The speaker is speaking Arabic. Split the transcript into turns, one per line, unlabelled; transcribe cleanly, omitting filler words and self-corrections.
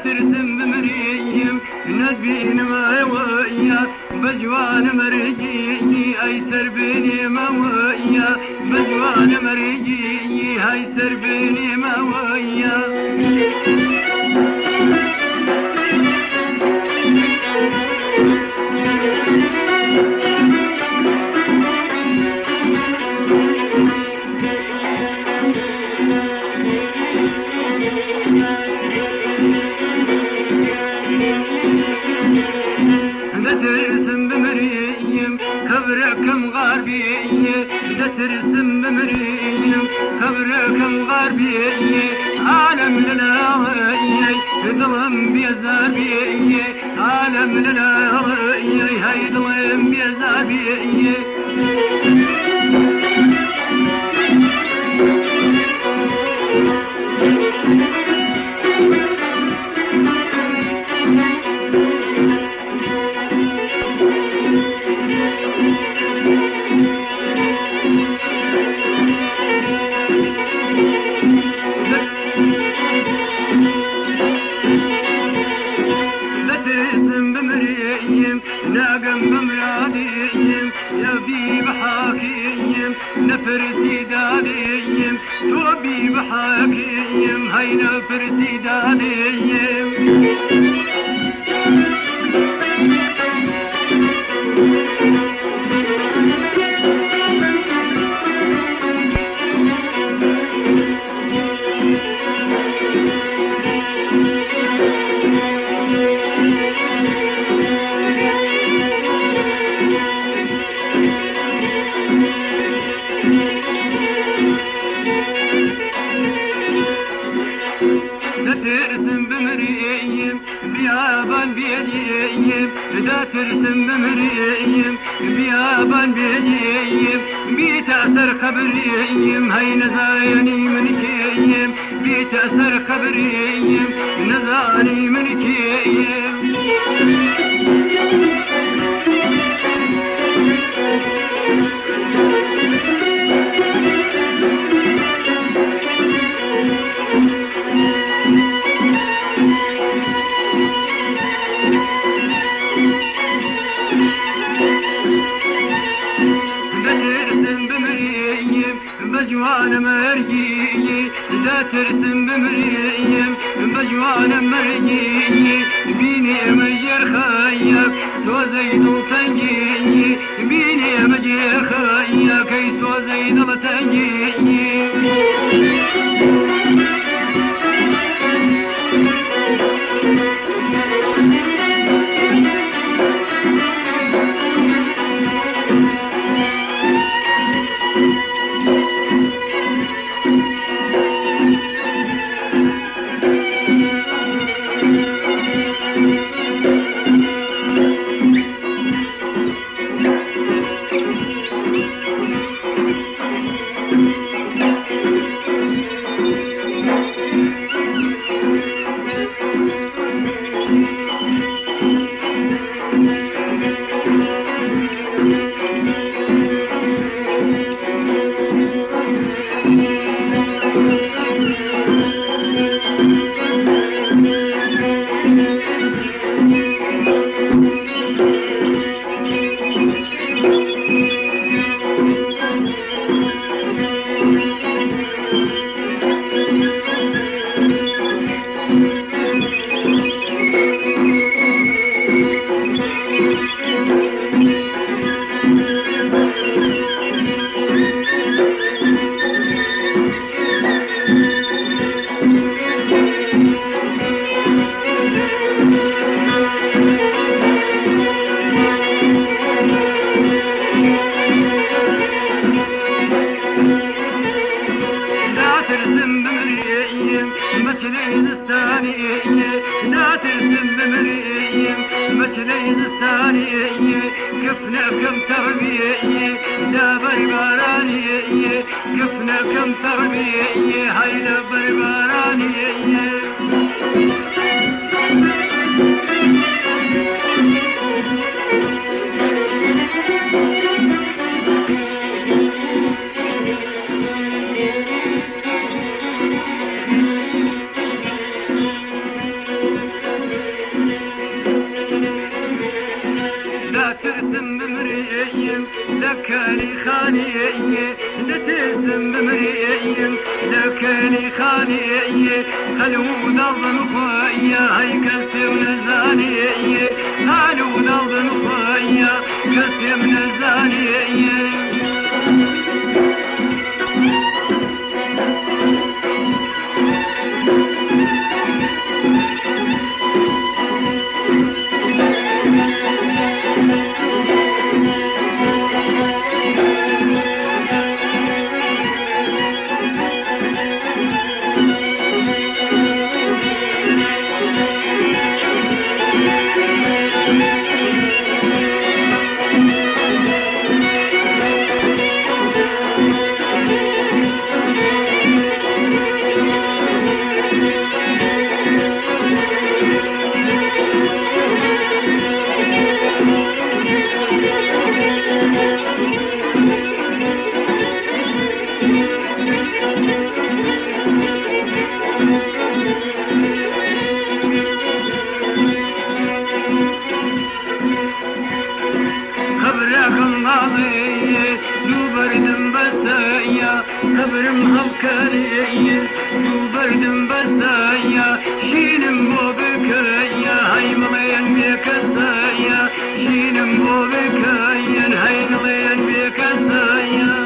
ترسم بمريم ندبين ما يويا بجوان مرجي ايسر بيني ما ويا بجوان مرجي ايسر بيني ما ويا ترسم بمريم خبركم غربية ترسم بمريم خبركم غربية عالم للاوية ضم بيزابية عالم للاوية هاي ضم بيزابية ناقم بمراديم يبي بحاكيم نفرسي داديم توبي بحاكيم هاي نفرسي داديم ترسم بمريم بيابان بيجيم دا ترسم بمريم بيابان بيجيم بيتأثر خبريم هاي نزايني من كيم بيتأثر خبريم نزاني من كيم بجوان مرجي دا ترسم بمريم بجوان مرجي بيني مجر خايا سو زيد وتنجي بيني مجر خايا كي سو زيد وتنجي لا ترسم بمريم مسلي زستاني كفنا كم تربية لا برباراني كفنا كم تربية هاي لا برباراني لكالي خاني نتسم بمريم لكالي خاني خلو ضرب مخويا هاي كستي من الزاني خلو ضرب مخويا كستي من الزاني دوبردم بسايا قبرم هالكارية دوبردم بسايا شينم بوبكايا هاي مليان بكسايا شينم بوبكايا هاي مليان بكسايا